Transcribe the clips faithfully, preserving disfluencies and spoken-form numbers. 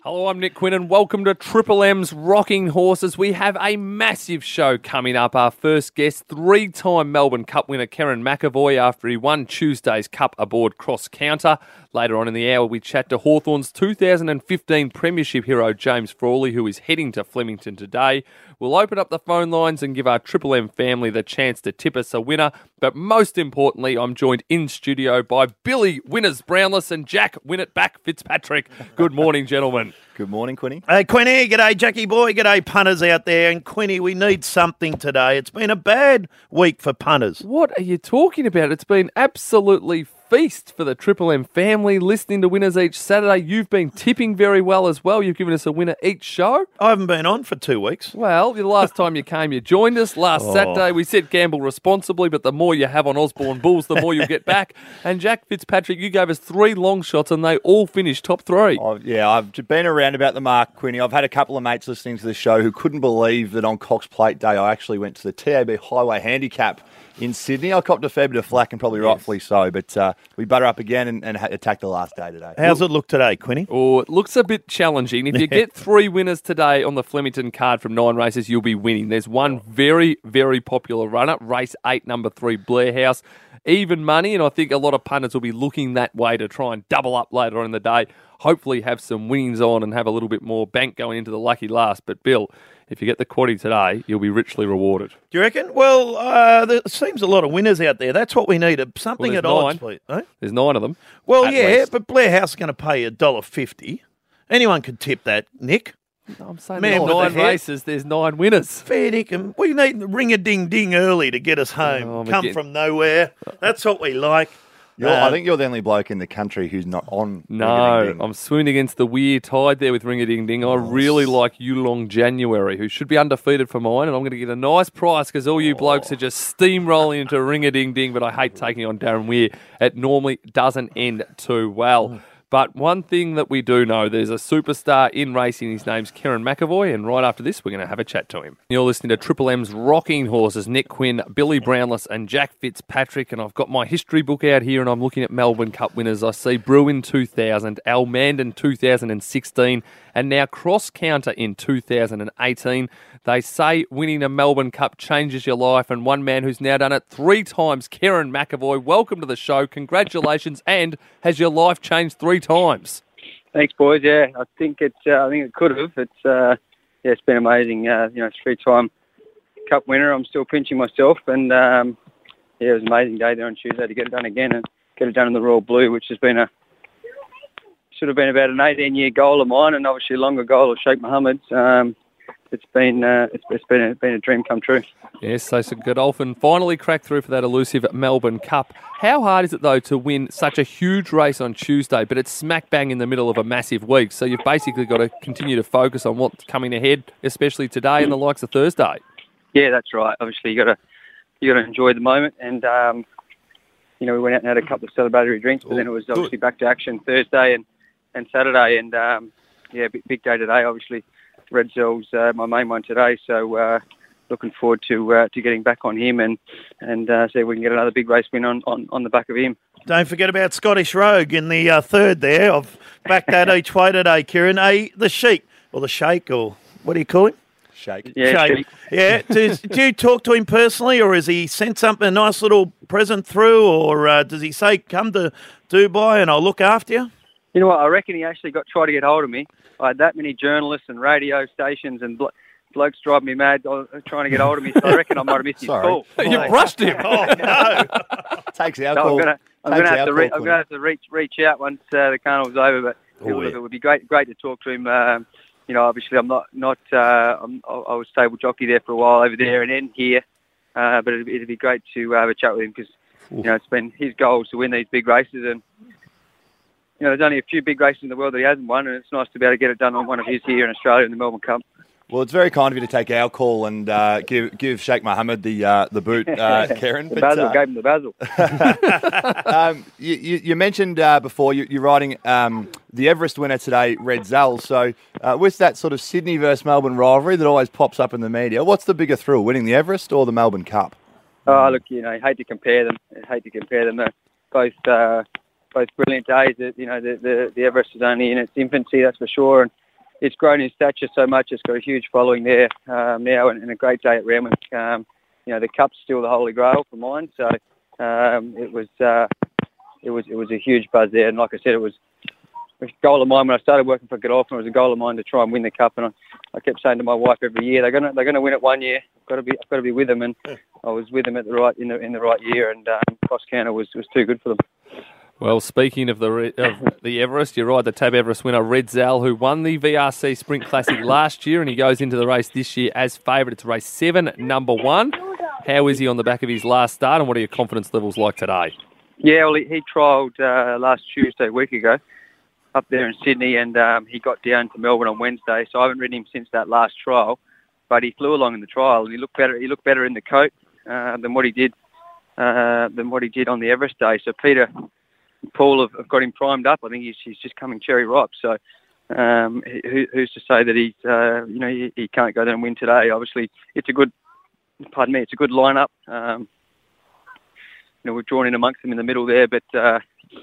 Hello, I'm Nick Quinn and welcome to Triple M's Rocking Horses. We have a massive show coming up. Our first guest, three-time Melbourne Cup winner Kerrin McEvoy after he won Tuesday's Cup aboard Cross Counter. Later on in the hour, we chat to Hawthorn's two thousand fifteen Premiership hero James Frawley, who is heading to Flemington today. We'll open up the phone lines and give our Triple M family the chance to tip us a winner. But most importantly, I'm joined in studio by Billy Winners Brownless and Jack Win It Back Fitzpatrick. Good morning, gentlemen. Good morning, Quinny. Hey, Quinny. G'day, Jackie boy. G'day, punters out there. And, Quinny, we need something today. It's been a bad week for punters. What are you talking about? It's been absolutely feast for the Triple M family, listening to winners each Saturday. You've been tipping very well as well. You've given us a winner each show. I haven't been on for two weeks. Well, the last time you came, you joined us. Last Oh. Saturday, we said gamble responsibly, but the more you have on Osborne Bulls, the more you'll get back. And Jack Fitzpatrick, you gave us three long shots and they all finished top three. Oh, yeah, I've been around about the mark, Quinny. I've had a couple of mates listening to the show who couldn't believe that on Cox Plate Day I actually went to the T A B Highway Handicap in Sydney. I copped a fair bit of flack, and probably rightfully so, but uh, we butter up again and, and attack the last day today. How's it look today, Quinny? Oh, it looks a bit challenging. If you get three winners today on the Flemington card from nine races, you'll be winning. There's one very, very popular runner, race eight, number three, Blair House. Even money, and I think a lot of punters will be looking that way to try and double up later on in the day. Hopefully have some winnings on and have a little bit more bank going into the lucky last. But, Bill, if you get the quaddie today, you'll be richly rewarded. Do you reckon? Well, uh, there seems a lot of winners out there. That's what we need. Something Well, at there's odds, nine. please. Eh? There's nine of them. Well, at yeah, least. but Blair House is going to pay you one dollar fifty. Anyone could tip that, Nick. I'm saying Man there's with the nine head. races, there's nine winners. Fair dinkum. We need ring-a-ding-ding early to get us home. Oh, I'm Come again- from nowhere. That's what we like. You're, Uh, I think you're the only bloke in the country who's not on. No, Ring-a-ding-ding. I'm swimming against the weird tide there with Ring-a-Ding-Ding. I really like Yulong January, who should be undefeated for mine, and I'm going to get a nice price because all you blokes are just steamrolling into Ring-a-Ding-Ding, but I hate taking on Darren Weir. It normally doesn't end too well. But one thing that we do know, there's a superstar in racing. His name's Kerrin McEvoy, and right after this, we're going to have a chat to him. You're listening to Triple M's Rocking Horses, Nick Quinn, Billy Brownless and Jack Fitzpatrick, and I've got my history book out here, and I'm looking at Melbourne Cup winners. I see Bruin two thousand, Al Mandan two thousand sixteen, and now Cross Counter in two thousand eighteen. They say winning a Melbourne Cup changes your life, and one man who's now done it three times, Kerrin McEvoy, welcome to the show. Congratulations, and has your life changed three times? Thanks, boys. Yeah, I think it. Uh, I think it could have. It's uh, yeah, it's been amazing. Uh, you know, three-time Cup winner. I'm still pinching myself, and um, yeah, it was an amazing day there on Tuesday to get it done again and get it done in the Royal Blue, which has been a should have been about an eighteen-year goal of mine, and obviously a longer goal of Sheikh Mohammed's. Um, it's been uh, it's, it's been a, been a dream come true. Yes, so Sir Godolphin finally cracked through for that elusive Melbourne Cup. How hard is it, though, to win such a huge race on Tuesday, but it's smack bang in the middle of a massive week? So you've basically got to continue to focus on what's coming ahead, especially today and the likes of Thursday. Yeah, that's right. Obviously, you got to you got to enjoy the moment, and um, you know, we went out and had a couple of celebratory drinks, but then it was obviously back to action Thursday and, and Saturday, and um, yeah, big, big day today. Obviously, Red Zell's uh, my main one today, so uh, looking forward to uh, to getting back on him and and uh, see if we can get another big race win on, on, on the back of him. Don't forget about Scottish Rogue in the uh, third there. I've backed that each way today, Kieran. Hey, the Sheik, or the Sheikh, or what do you call him? Shake. Yeah, Sheikh. Sheik. Yeah. Does, do you talk to him personally, or has he sent something, a nice little present through, or uh, does he say, come to Dubai and I'll look after you? You know what? I reckon he actually got tried to get hold of me. I had that many journalists and radio stations and blo- blokes driving me mad uh, trying to get hold of me. So I reckon I might have missed his Sorry. call. You brushed him. Oh, no. Takes the So I'm alcohol. gonna, I'm Takes gonna the have to, re- alcohol, I'm gonna have to reach reach out once uh, the carnival's over. But Oh, it, would- yeah. it would be great great to talk to him. Um, you know, obviously I'm not not uh, I'm, I I was stable jockey there for a while over there and then here. Uh, but it'd, it'd be great to uh, have a chat with him because you know it's been his goal is to win these big races, and you know there's only a few big races in the world that he hasn't won, and it's nice to be able to get it done on one of his here in Australia in the Melbourne Cup. Well, it's very kind of you to take our call and uh, give give Sheikh Mohammed the uh, the boot, uh, Kerrin. The But, Basil uh, gave him the Basil. um, you, you, you mentioned uh, before you, you're riding um, the Everest winner today, Red Zell. So uh, with that sort of Sydney versus Melbourne rivalry that always pops up in the media, what's the bigger thrill, winning the Everest or the Melbourne Cup? Oh, look, you know, I hate to compare them. I hate to compare them. They're both uh, both brilliant days. You know, the, the the Everest is only in its infancy, that's for sure. And it's grown in stature so much. It's got a huge following there um, now, and, and a great day at Randwick. Um, you know, the cup's still the holy grail for mine, so um, it was uh, it was it was a huge buzz there. And like I said, it was a goal of mine when I started working for Godolphin. It was a goal of mine to try and win the cup, and I, I kept saying to my wife every year, they're gonna they're gonna win it one year. I've got to be I've got to be with them, and I was with them at the right in the in the right year, and um, Cross Counter was was too good for them. Well, speaking of the of the Everest, you're right, the Tab Everest winner, Red Zal, who won the V R C Sprint Classic last year, and he goes into the race this year as favourite. It's race seven, number one. How is he on the back of his last start, and what are your confidence levels like today? Yeah, well, he, he trialled uh, last Tuesday, a week ago, up there in Sydney, and um, he got down to Melbourne on Wednesday, so I haven't ridden him since that last trial, but he flew along in the trial, and he looked better He looked better in the coat uh, than what he did uh, than what he did on the Everest day. So Peter Paul have, have got him primed up. I think he's, he's just coming cherry ripe. So um, who, who's to say that he's uh, you know he, he can't go there and win today? Obviously, it's a good pardon me, it's a good lineup. Um, you know, we've drawn in amongst them in the middle there, but uh,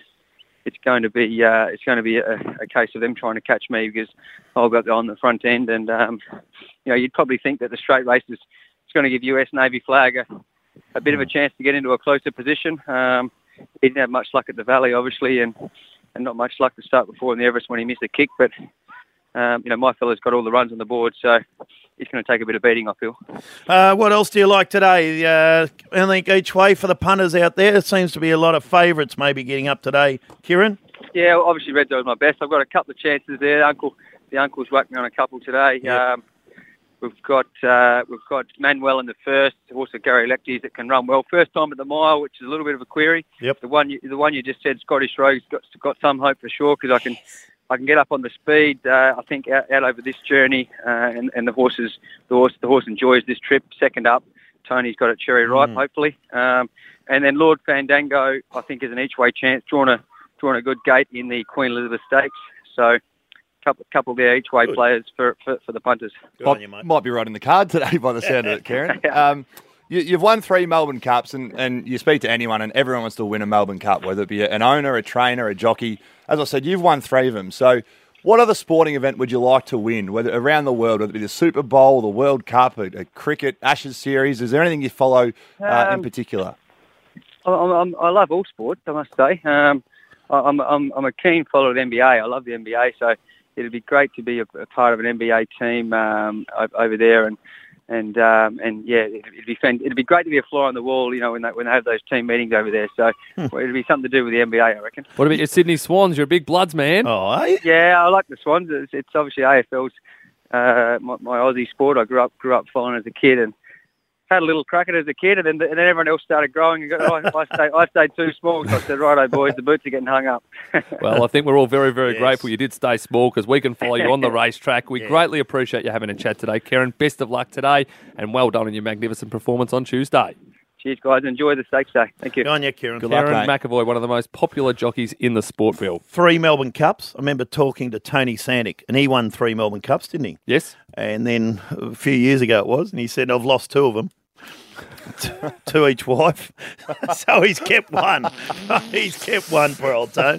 it's going to be uh, it's going to be a, a case of them trying to catch me because I'll go on the front end, and um, you know you'd probably think that the straight race is it's going to give U S Navy flag a, a bit of a chance to get into a closer position. Um, He didn't have much luck at the Valley, obviously, and, and not much luck to start before in the Everest when he missed a kick. But, um, you know, my fella's got all the runs on the board, so he's going to take a bit of beating, I feel. Uh, what else do you like today? Uh, I think each way for the punters out there, there seems to be a lot of favourites maybe getting up today. Kieran? Yeah, well, obviously Red Dog's my best. I've got a couple of chances there. Uncle, the uncle's whacked me on a couple today. Yep. Um, We've got uh, we've got Manuel in the first, also Gary Lecties that can run well. First time at the mile, which is a little bit of a query. Yep. The one you, the one you just said, Scottish Rogue's got got some hope for sure because I can I can get up on the speed. Uh, I think out, out over this journey, uh, and and the horses the horse the horse enjoys this trip. Second up, Tony's got it cherry ripe, mm. hopefully. Um, and then Lord Fandango, I think, is an each way chance. Drawn a drawn a good gate in the Queen Elizabeth Stakes. So. Couple, couple there each way players for, for, for the punters. Might, you, might be right in the card today by the sound of it, Kieran. Um, you, you've won three Melbourne Cups, and, and you speak to anyone, and everyone wants to win a Melbourne Cup, whether it be an owner, a trainer, a jockey. As I said, you've won three of them. So, what other sporting event would you like to win, whether around the world, whether it be the Super Bowl, the World Cup, a, a cricket, Ashes series? Is there anything you follow uh, um, in particular? I'm, I'm, I love all sports, I must say. Um, I'm, I'm, I'm a keen follower of the N B A. I love the N B A, so. It'd be great to be a, a part of an N B A team um, over there, and and um, and yeah, it'd be fun. It'd be great to be a fly on the wall, you know, when they when they have those team meetings over there. So hmm. well, it'd be something to do with the N B A, I reckon. What about your Sydney Swans? You're a big Bloods man. Oh, are you? Yeah, I like the Swans. It's, it's obviously A F L's uh, my, my Aussie sport. I grew up grew up following as a kid, and had a little crack at it as a kid, and then, and then everyone else started growing. And got, oh, I, stayed, I stayed too small, so I said, righto, boys, the boots are getting hung up. Well, I think we're all very, very yes. grateful you did stay small because we can follow you on the racetrack. We yeah. greatly appreciate you having a chat today, Kieran. Best of luck today, and well done on your magnificent performance on Tuesday. Cheers, guys. Enjoy the stakes day. Thank you. Good on you, Kieran. Good Kieran luck, mate. McAvoy, one of the most popular jockeys in the sport, Bill. Three Melbourne Cups. I remember talking to Tony Sandick, and he won three Melbourne Cups, didn't he? Yes. And then a few years ago it was, and he said, I've lost two of them. to each wife. So he's kept one. He's kept one, poor old Tone.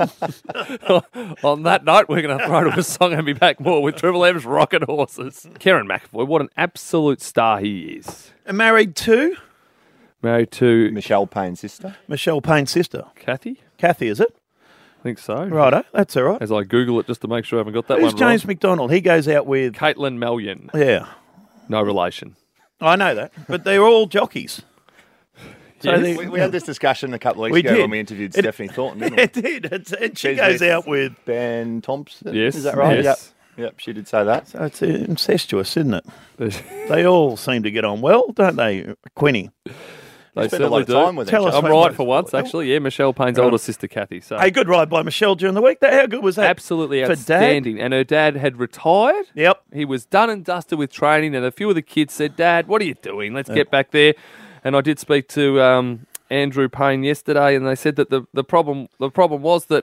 On that note, we're going to throw to a song and be back more with Triple M's Rocket Horses. Kieran McAvoy, what an absolute star he is. And married to? Married to... Michelle Payne's sister. Michelle Payne's sister. Kathy? Kathy, is it? I think so. Righto, that's all right. As I Google it just to make sure I haven't got that Who's one James wrong. McDonald? He goes out with... Caitlin Mellion. Yeah. No relation. I know that, but they're all jockeys. So yes. we, we had this discussion a couple of weeks we ago did. when we interviewed it, Stephanie Thornton, didn't we? It did. It's, and she She's goes with out with... Ben Thompson, yes. is that right? Yes. Yep. Yep, she did say that. So it's incestuous, isn't it? They all seem to get on well, don't they, Quinny? They spend a lot of do. time with Tell each us I'm other. right for once, actually. Yeah, Michelle Payne's Right. older sister, Kathy. So Hey, good ride by Michelle during the week. How good was that? absolutely for outstanding. And her dad had retired. Yep. He was done and dusted with training, and a few of the kids said, Dad, what are you doing? Let's get back there. And I did speak to um, Andrew Payne yesterday, and they said that the, the problem the problem was that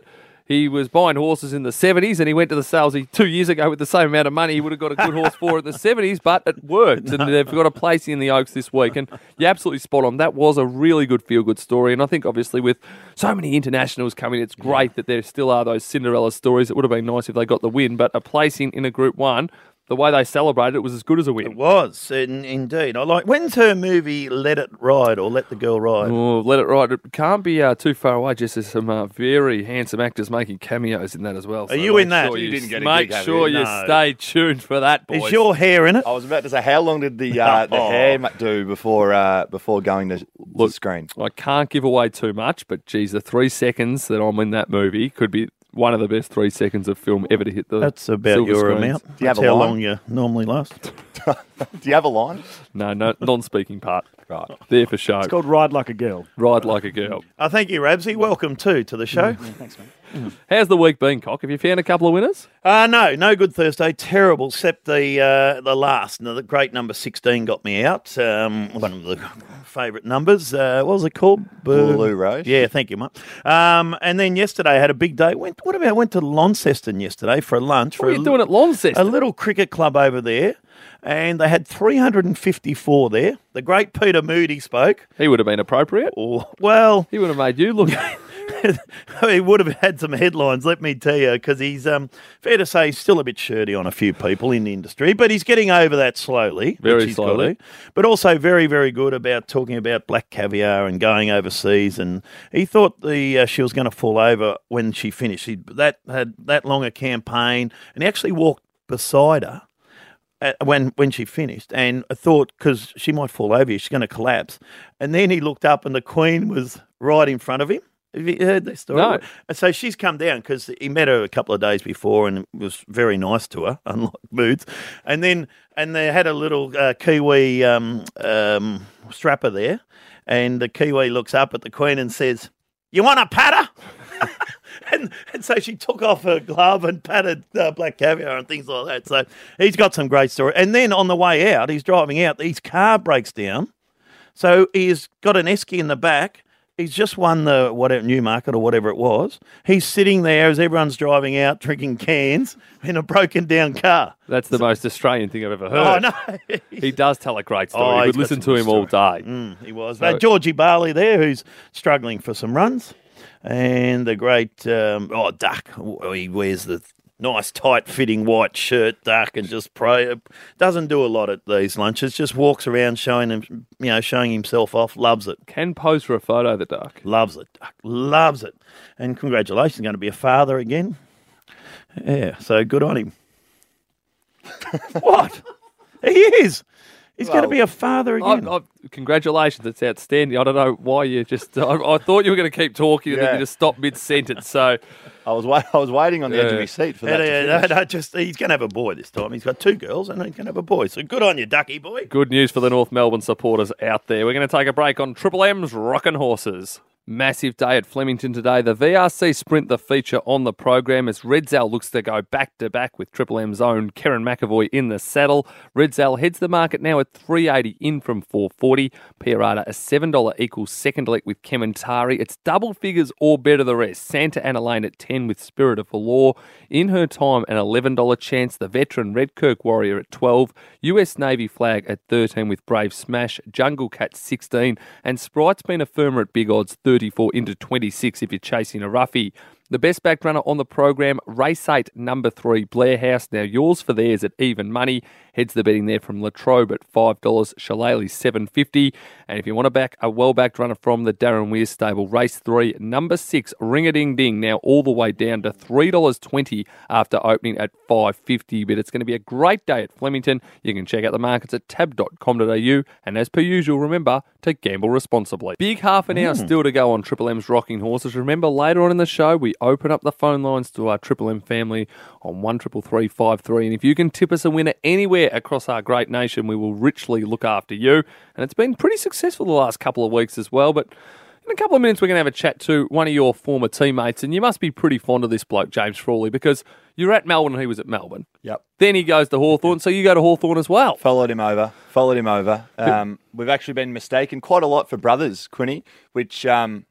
He was buying horses in the seventies and he went to the Salesy two years ago with the same amount of money he would have got a good horse for in the seventies, but it worked. And they've got a place in the Oaks this week. And you're absolutely spot on. That was a really good feel-good story. And I think, obviously, with so many internationals coming, it's great that there still are those Cinderella stories. It would have been nice if they got the win, but a place in, in a Group one, the way they celebrated it was as good as a win. It was, in, indeed. I like. When's her movie Let It Ride or Let the Girl Ride? Oh, Let It Ride. It can't be uh, too far away. Just there's some uh, very handsome actors making cameos in that as well. Are you make in that? Sure You you didn't get a Make gig, have sure you? you No. stay tuned for that, boys. Is your hair in it? I was about to say, how long did the uh, the Oh. hair ma- do before uh, before going to the screen? I can't give away too much, but geez, the three seconds that I'm in that movie could be one of the best three seconds of film ever to hit the That's about silver your screens. amount. Do you have That's a how line? long you normally last. Do you have a line? No, no, non-speaking part. Right. There for show. It's called Ride Like a Girl. Ride like a girl. I thank you, Rabsy. Welcome too to the show. Thanks, mate. How's the week been, Cock? Have you found a couple of winners? Uh, no, no good Thursday. Terrible, except the uh, the last. No, the great number sixteen got me out. Um, one of the favourite numbers. Uh, what was it called? Blue Rose. Yeah, thank you, mate. Um, and then yesterday I had a big day. Went. What about went to Launceston yesterday for a lunch. What for are you a, doing at Launceston? a little cricket club over there. And they had three hundred fifty-four there. The great Peter Moody spoke. He would have been appropriate. Oh, well, He would have made you look. he would have had some headlines, let me tell you, because he's, um, fair to say, he's still a bit shirty on a few people in the industry, but he's getting over that slowly. Very which he's got slowly. to. But also very, very good about talking about black caviar and going overseas. And he thought the uh, she was going to fall over when she finished. He, that had that long a campaign, and he actually walked beside her. Uh, when when she finished, and I thought, because she might fall over, she's going to collapse. And then he looked up, and the Queen was right in front of him. Have you heard that story? No. And so she's come down because he met her a couple of days before and was very nice to her, unlike Moods. And then and they had a little uh, Kiwi um, um, strapper there, and the Kiwi looks up at the Queen and says, "You want a patter?" And, and so she took off her glove and patted uh, black caviar and things like that. So he's got some great story. And then on the way out, he's driving out, his car breaks down. So he's got an esky in the back. He's just won the whatever Newmarket or whatever it was. He's sitting there as everyone's driving out, drinking cans in a broken down car. That's the most Australian thing I've ever Oh, heard. no. He does tell a great story. Oh, you he's could got listen some to good him all day. Mm, he was. So- But Georgie Barley there, who's struggling for some runs. And the great, um, oh, Duck. He wears the nice, tight-fitting white shirt, Duck, and just pray. Doesn't do a lot at these lunches. Just walks around showing him, you know, showing himself off. Loves it. Can pose for a photo, the Duck. Loves it. Duck. Loves it. And congratulations, going to be a father again. Yeah, so good on him. What? He is. He's going to Well, be a father again. I, I, congratulations, it's outstanding. I don't know why you just. I, I thought you were going to keep talking and then Yeah. you just stopped mid sentence. So I was wa- I was waiting on the edge of Yeah. my seat for Yeah, that. yeah, to no, finish. no, just he's going to have a boy this time. He's got two girls and he's going to have a boy. So good on you, Ducky boy. good news for the North Melbourne supporters out there. We're going to take a break on Triple M's Rockin' Horses. Massive day at Flemington today. The V R C Sprint, the feature on the program, as Redzal looks to go back-to-back with Triple M's own Karen McAvoy in the saddle. Redzal heads the market now at three eighty in from four forty. Pierata a seven dollars equals second leg with Kementari. It's double figures or better the rest. Santa Ana Lane at ten with Spirit of Law. In her time, an eleven dollars chance. The veteran Redkirk Warrior at twelve. U S Navy Flag at thirteen with Brave Smash. Jungle Cat sixteen. And Sprite's been a firmer at big odds thirty-four into twenty-six if you're chasing a roughie. The best backed runner on the program, Race eight, number three, Blair House. Now yours for theirs at even money. Heads the betting there from Latrobe at five dollars, Shillelagh seven fifty. And if you want to back a well-backed runner from the Darren Weir stable, Race three, number six, Ring-a-Ding-Ding, now all the way down to three dollars twenty after opening at five fifty. But it's going to be a great day at Flemington. You can check out the markets at tab dot com dot a u. And as per usual, remember to gamble responsibly. Big half an hour still to go on Triple M's Rocking Horses. Remember, later on in the show, we open up the phone lines to our Triple M family on one triple three five three. And if you can tip us a winner anywhere across our great nation, we will richly look after you. And it's been pretty successful the last couple of weeks as well. But in a couple of minutes, we're going to have a chat to one of your former teammates. And you must be pretty fond of this bloke, James Frawley, because you're at Melbourne and he was at Melbourne. Yep. Then he goes to Hawthorn, so you go to Hawthorn as well. Followed him over. Followed him over. Um, we've actually been mistaken quite a lot for brothers, Quinny, which um,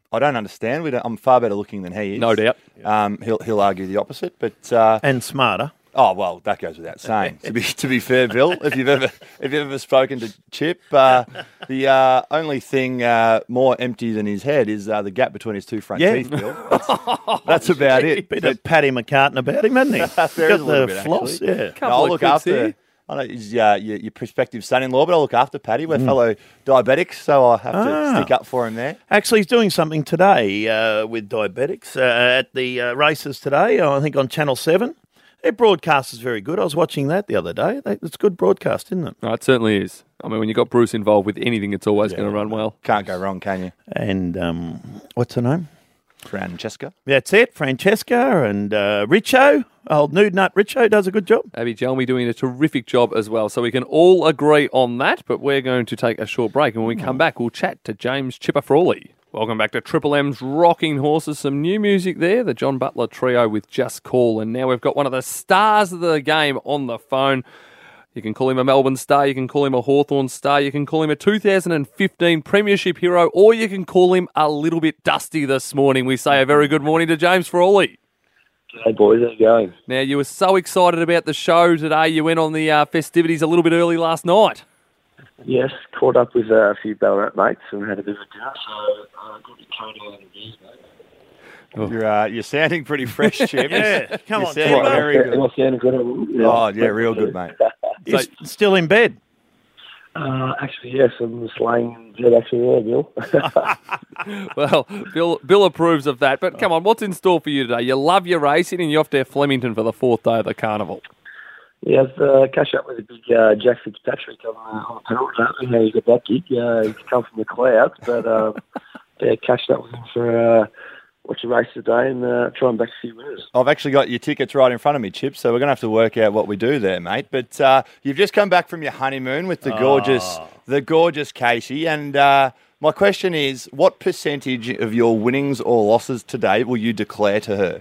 I don't understand. We don't, I'm far better looking than he is. No doubt. Um, he'll he'll argue the opposite, but uh, And smarter. oh well, that goes without saying. to be to be fair, Bill, if you've ever if you've ever spoken to Chip, uh, the uh, only thing uh, more empty than his head is uh, the gap between his two front Yeah. teeth. Bill, that's, that's about it. Bit of Paddy McCartan about him, hasn't he? There Got is a little the bit, floss, actually. yeah. No, Couple I'll of look clips after. here. I know he's uh, your, your prospective son-in-law, but I'll look after Paddy. We're fellow diabetics, so I'll have to Ah. stick up for him there. Actually, he's doing something today uh, with diabetics uh, at the uh, races today, I think on Channel seven. Their broadcast is very good. I was watching that the other day. They- It's good broadcast, isn't it? No, it certainly is. I mean, when you've got Bruce involved with anything, it's always going to run well. Can't go wrong, can you, And um, what's her name? Francesca? That's it, Francesca and uh, Richo. Old Nude Nut Richo does a good job. Abby Jelmy doing a terrific job as well. So we can all agree on that, but we're going to take a short break. And when we come back, we'll chat to James Chipper Frawley. Welcome back to Triple M's Rocking Horses. Some new music there, the John Butler Trio with Just Call. And now we've got one of the stars of the game on the phone. You can call him a Melbourne star, you can call him a Hawthorn star, you can call him a two thousand fifteen Premiership hero, or you can call him a little bit dusty this morning. We say a very good morning to James Frawley. Hey boys, how's it going? Now, you were so excited about the show today, you went on the uh, festivities a little bit early last night. Yes, caught up with uh, a few Ballarat mates and had a bit of a dinner, so uh, got the coat out of these, mate. You're uh, you're sounding pretty fresh, Chip. Yeah, come You're on, sounding Chipper. very good. Am I sounding good? Yeah. Oh, yeah, real good, mate. You're s- still in bed. Uh, actually, yes, I'm slaying bed actually, yeah, Bill. Well, Bill Bill approves of that. But come on, what's in store for you today? You love your racing and you're off to Flemington for the fourth day of the carnival. Yeah, I've uh, catch up with the big uh, Jack Fitzpatrick on, uh, on the pedal. I don't know how he got that gig. Uh, he's come from the clouds, but um, yeah, catched up with him for uh, watch a race today and uh, try and back a few winners. I've actually got your tickets right in front of me, Chip, so we're going to have to work out what we do there, mate. But uh, you've just come back from your honeymoon with the gorgeous, the gorgeous Casey, and uh, my question is, what percentage of your winnings or losses today will you declare to her?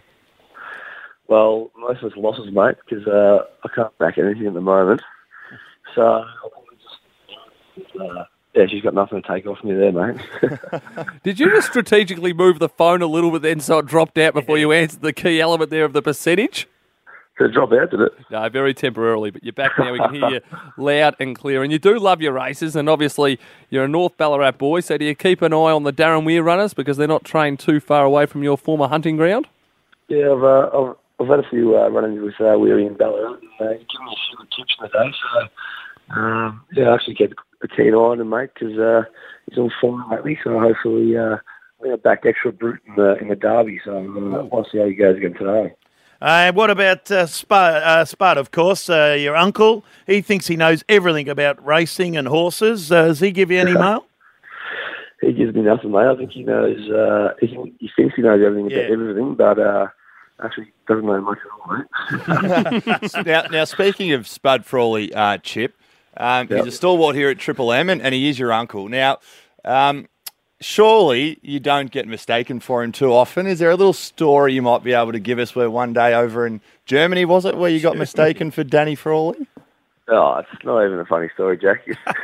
Well, most of it's losses, mate, because uh, I can't back anything at the moment. So I'll probably just, uh, yeah, she's got nothing to take off me there, mate. Did you just strategically move the phone a little bit then so it dropped out before you answered the key element there of the percentage? Did it drop out, did it? No, very temporarily, but you're back now. We can hear you loud and clear. And you do love your races, and obviously you're a North Ballarat boy, so do you keep an eye on the Darren Weir runners because they're not trained too far away from your former hunting ground? Yeah, I've, uh, I've, I've had a few uh, run-ins with uh, Weary and Ballarat, and uh, he's given me a few good tips in the day, so um, yeah, I actually keep a keen eye on him, mate, because uh, he's on form lately, so hopefully uh, I'm going to back extra brute in the, in the derby, so uh, I'll see how he goes again today. Uh, what about uh, Spud, uh, Spud, of course, uh, your uncle? He thinks he knows everything about racing and horses. Uh, does he give you any mail? He gives me nothing, mate. I think he knows, uh, he, he thinks he knows everything Yeah. about everything, but uh, actually doesn't know much at all, mate. now, now, speaking of Spud Frawley, uh, Chip, um, Yep. he's a stalwart here at Triple M, and, and he is your uncle. Now, um, surely you don't get mistaken for him too often. Is there a little story you might be able to give us where one day over in Germany, was it, where you got mistaken for Danny Frawley? Oh, it's not even a funny story, Jack.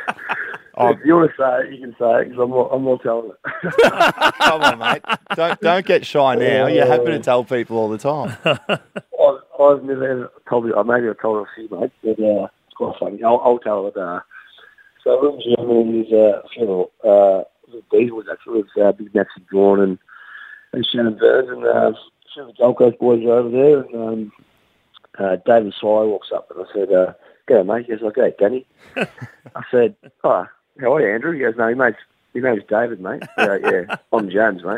Oh. If you want to say it, you can say it, because I'm not, I'm not telling it. Come on, mate. Don't don't get shy now. You're happy to tell people all the time. I've, I've never told you, maybe I've told a few mates, but uh, it's quite funny. I'll, I'll tell it. Uh, so I was in Germany, there's a funeral. Uh, Diesel was actually with uh, Big Maxi Drawn and, and Shannon Burns, and uh, some of the Gold Coast boys are over there, and um, uh, David Swire walks up, and I said, uh, "Go, mate." He goes, "Okay, Danny." I said, "Oh, how are you, Andrew?" He goes, "No, your mate's, your name's David, mate." I go, "Yeah, I'm James, mate."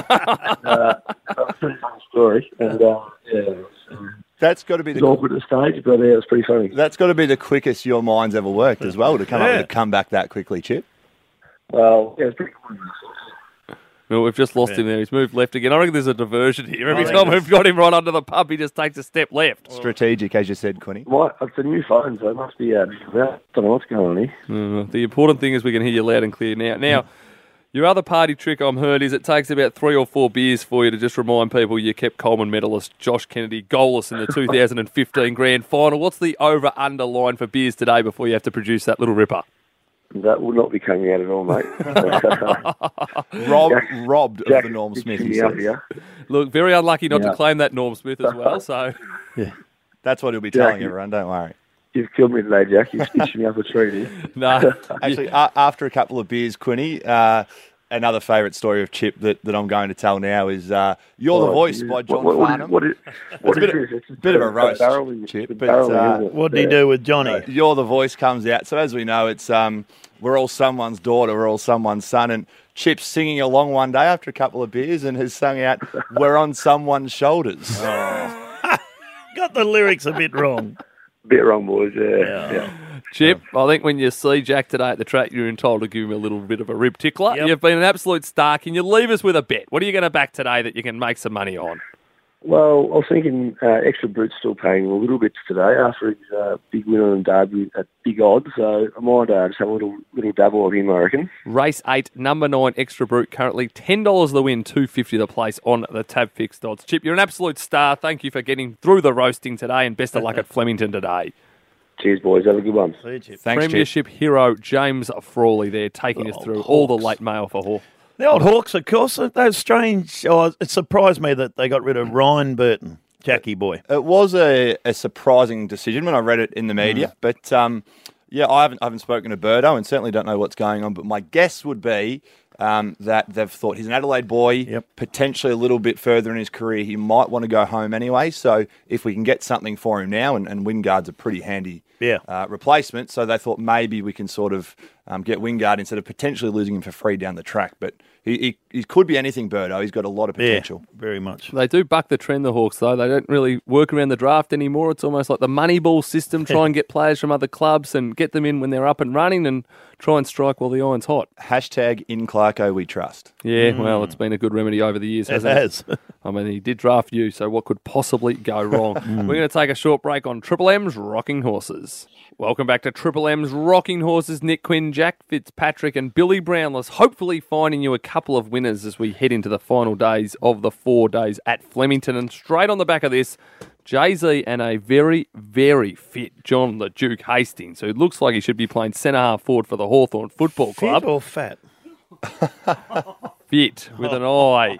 uh, that was a pretty funny story, and uh, yeah, it was, um, That's got to be it was the awkward at the stage, but yeah, it was pretty funny. that's got to be the quickest your mind's ever worked as well to come up Yeah. with a comeback that quickly, Chip. Well, yeah, it was pretty cool. Well, we've just lost him there. He's moved left again. I reckon there's a diversion here. Every I think time it's- we've got him right under the pump, he just takes a step left. Strategic, as you said, Quinny. My, it's a new phone, so it must be. Uh, I don't know what's going on here. Uh, the important thing is we can hear you loud and clear now. Now, your other party trick I'm heard is it takes about three or four beers for you to just remind people you kept Coleman medalist Josh Kennedy goalless in the two thousand fifteen Grand Final. What's the over-under line for beers today before you have to produce that little ripper? That will not be coming out at all, mate. Rob, Jack- robbed Jack of the Norm Smith, stitching he me up says. here. Look, very unlucky not Yeah. to claim that Norm Smith as well. So That's what he'll be Jack, telling you- everyone, don't worry. You've killed me today, Jack. You've stitched me up a tree here. no, Actually, a after a couple of beers, Quinny, uh, another favourite story of Chip that, that I'm going to tell now is uh, You're the Oh, Voice geez. by John what, what, Farnham. what is, what a is bit of- this? It's just bit of a roast, barreling- Chip, it's but, barreling, uh, isn't it? What did he do with Johnny? You're the Voice comes out. So as we know, it's um, we're all someone's daughter, we're all someone's son, and Chip's singing along one day after a couple of beers and has sung out, We're on someone's shoulders. Got the lyrics a bit wrong. Bit wrong, boys. Yeah, yeah. Chip, I think when you see Jack today at the track, you're entitled to give him a little bit of a rib tickler. Yep. You've been an absolute star. Can you leave us with a bet? What are you going to back today that you can make some money on? Well, I was thinking uh, Extra Brute's still paying a little bit today after his uh, big win on Derby at big odds. So I might uh, just have a little little dabble of him, I reckon. Race eight, number nine, Extra Brute, currently ten dollars the win, two fifty the place on the Tab Fixed odds. Chip, you're an absolute star. Thank you for getting through the roasting today, and best of luck at Flemington today. Cheers, boys. Have a good one. See you, Chip. Thanks, Chip. Premiership hero James Frawley there taking us Oh, through all the Hawks. late mail for Hawk. The old Hawks, of course, those strange. Oh, it surprised me that they got rid of Ryan Burton, Jackie boy. It was a, a surprising decision when I read it in the media, Mm. but um, yeah, I haven't I haven't spoken to Birdo and certainly don't know what's going on. But my guess would be um, that they've thought he's an Adelaide boy, Yep. potentially a little bit further in his career. He might want to go home anyway. So if we can get something for him now, and, and Wingard's a pretty handy Yeah. uh, replacement, so they thought maybe we can sort of um, get Wingard instead of potentially losing him for free down the track. But he, he, he could be anything, Birdo. He's got a lot of Yeah, potential. very much. They do buck the trend, the Hawks, though. They don't really work around the draft anymore. It's almost like the Moneyball system, try and get players from other clubs and get them in when they're up and running and try and strike while the iron's hot. Hashtag in Clarko we trust. Yeah, well, it's been a good remedy over the years, It hasn't has. it? I mean, he did draft you, so what could possibly go wrong? We're going to take a short break on Triple M's Rocking Horses. Welcome back to Triple M's Rocking Horses. Nick Quinn, Jack Fitzpatrick and Billy Brownless hopefully finding you a couple of winners as we head into the final days of the four days at Flemington. And straight on the back of this, Jay-Z and a very, very fit John the Duke Hastings, who looks like he should be playing centre-half forward for the Hawthorn Football Club. Fit or fat? Fit, with an eye.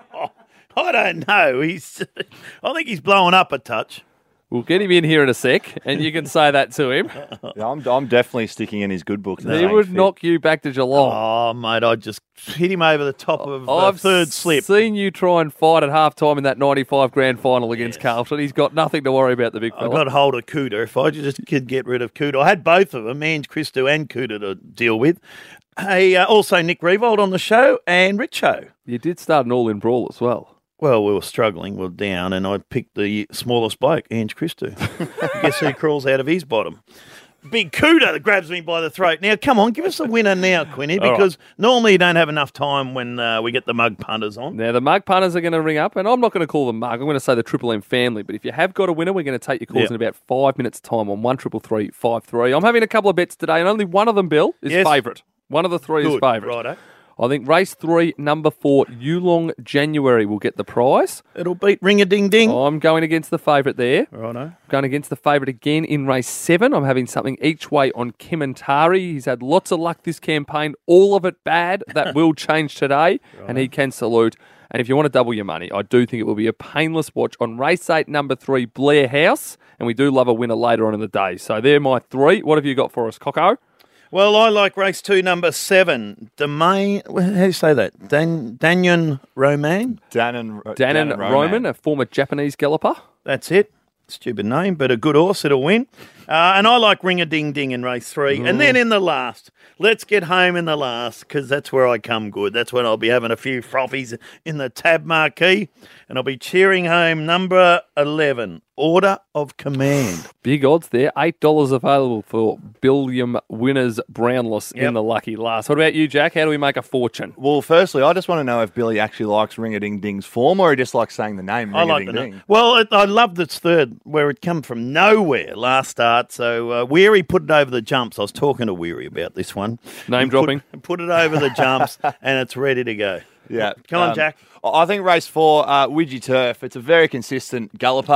I don't know. He's. I think he's blowing up a touch. We'll get him in here in a sec, and you can say that to him. Yeah, I'm, I'm definitely sticking in his good book. He saying would fit. knock you back to Geelong. Oh, mate, I just hit him over the top of the I've third slip. seen you try and fight at half time in that ninety-five grand final against Carlton. He's got nothing to worry about, the big I fella. got hold of Cooter. If I just could get rid of Cooter, I had both of them, Ange Christo and Cooter, to deal with. Hey, uh, also Nick Revold on the show and Richo. You did start an all-in brawl as well. Well, we were struggling, we were down, and I picked the smallest bloke, Ange Christo. Guess who crawls out of his bottom? Big Cooter that grabs me by the throat. Now, come on, give us a winner now, Quinny, All because normally you don't have enough time when uh, we get the mug punters on. Now, the mug punters are going to ring up, and I'm not going to call them mug. I'm going to say the Triple M family. But if you have got a winner, we're going to take your calls Yep. in about five minutes' time on one triple three five three. I'm having a couple of bets today, and only one of them, Bill, is Yes. favourite. One of the three is Good, favourite. righto. I think race three, number four, Yulong January will get the prize. It'll beat ring-a-ding-ding. I'm going against the favourite there. Righto. Going against the favourite again in race seven. I'm having something each way on Kementari. He's had lots of luck this campaign, all of it bad. That will change today, and he can salute. And if you want to double your money, I do think it will be a painless watch on race eight, number three, Blair House. And we do love a winner later on in the day. So they're my three. What have you got for us, Coco? Well, I like race two, number seven. Domain, how do you say that? Dan, Danyon Roman? Dannon, Dannon Roman, a former Japanese galloper. That's it. Stupid name, but a good horse. It'll win. Uh, and I like Ring a Ding Ding in race three. And then in the last, let's get home in the last because that's where I come good. That's when I'll be having a few frothies in the tab marquee. And I'll be cheering home number eleven, Order of Command. Big odds there. eight dollars available for Billiam winners Brownless Yep. in the lucky last. What about you, Jack? How do we make a fortune? Well, firstly, I just want to know if Billy actually likes Ring-a-Ding-Ding's form or he just likes saying the name I like the Ring-a-Ding-Ding. name. Well, it, I loved its third, where it come from nowhere last start. So uh, Weary put it over the jumps. I was talking to Weary about this one. Name He dropping. Put, put it over the jumps, and it's ready to go. Yeah. Come on, um, Jack. I think race four, uh, Widgie Turf, it's a very consistent galloper.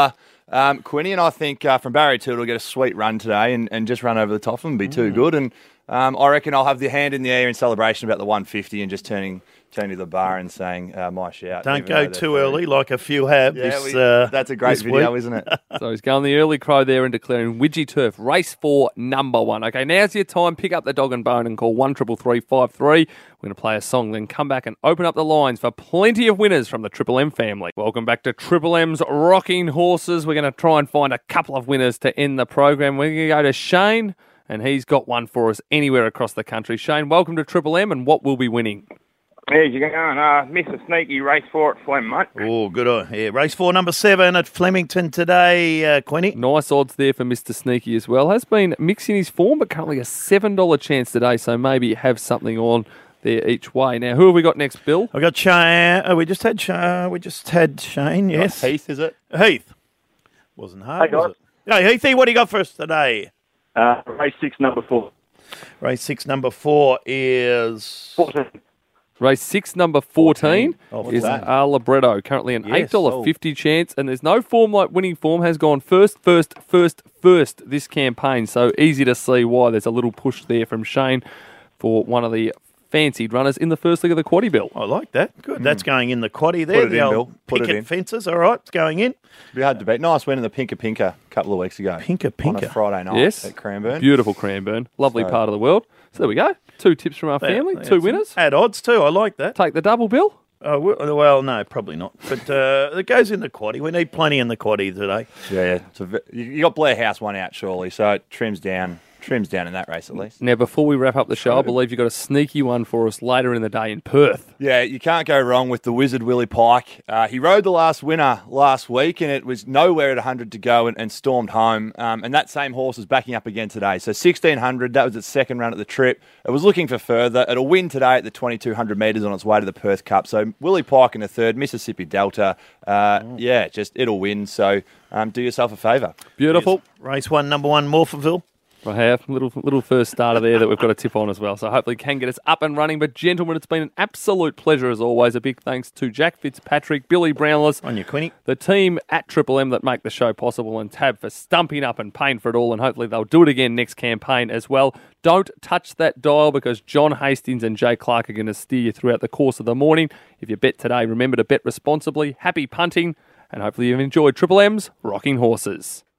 Um, Quinny and I think uh, from Barrier two will get a sweet run today and, and just run over the top of them and be too good. And um, I reckon I'll have the hand in the air in celebration about the one fifty and just turning turning to the bar and saying, uh, my shout. Don't even go though they're too third. early like a few have. Yeah, this, we- uh, that's a great this video, week. isn't it? So he's going the early crow there and declaring Widgie Turf, race four, number one. Okay, now's your time. Pick up the dog and bone and call one triple three five three. We're going to play a song, then come back and open up the lines for plenty of winners from the Triple M family. Welcome back to Triple M's Rocking Horses. We're going to try and find a couple of winners to end the program. We're going to go to Shane, and he's got one for us anywhere across the country. Shane, welcome to Triple M, and what will be winning? How's you going? Uh, Mister Sneaky race four at Flem, mate. Oh, good on. Yeah, race four, number seven at Flemington today, uh, Quinny. Nice odds there for Mister Sneaky as well. Has been mixing his form, but currently a seven dollar chance today, so maybe have something on there each way. Now, who have we got next, Bill? I got Shane. Oh, we just had Shane. We just had Shane. Yes, Heath, is it? Heath. Wasn't hard, Hey, was it? Hey, Heathy, what do you got for us today? Uh, race six, number four. Race six, number four is fourteen. Race six, number fourteen, Oh, what's is that? Our Libretto. Currently an Yes. eight dollar Oh. fifty chance, and there's no form like winning form. Has gone first, first, first, first this campaign. So easy to see why there's a little push there from Shane for one of the fancied runners in the first leg of the quaddie, Bill. I like that. Good. That's going in the quaddie there. Put it the in, old Bill. Put it picket in. fences. All right, it's going in. Be hard to beat. Nice win in the Pinker Pinker a couple of weeks ago. Pinker On a Pinker. Friday night Yes. at Cranbourne. Beautiful Cranbourne. Lovely So- part of the world. So there we go. Two tips from our family, That's two it. winners. Add odds too. I like that. Take the double, Bill. Oh, well, well, no, probably not. But uh, it goes in the quaddie. We need plenty in the quaddie today. Yeah, yeah. It's a ve- you you got Blair House one out, surely, so it trims down trims down in that race at least. Now, before we wrap up the show, I believe you've got a sneaky one for us later in the day in Perth. Yeah, you can't go wrong with the Wizard Willie Pike. Uh, he rode the last winner last week, and it was nowhere at one hundred to go and, and stormed home. Um, and that same horse is backing up again today. So sixteen hundred, that was its second run at the trip. It was looking for further. It'll win today at the twenty-two hundred metres on its way to the Perth Cup. So Willie Pike in the third, Mississippi Delta. Uh, yeah, just it'll win. So um, do yourself a favour. Beautiful. Race one, number one, Morphettville. I have. Little little first starter there that we've got a tip on as well. So hopefully can get us up and running. But gentlemen, it's been an absolute pleasure as always. A big thanks to Jack Fitzpatrick, Billy Brownless, On you, Quinny. the team at Triple M that make the show possible, and Tab for stumping up and paying for it all. And hopefully they'll do it again next campaign as well. Don't touch that dial because John Hastings and Jay Clark are going to steer you throughout the course of the morning. If you bet today, remember to bet responsibly. Happy punting. And hopefully you've enjoyed Triple M's Rocking Horses.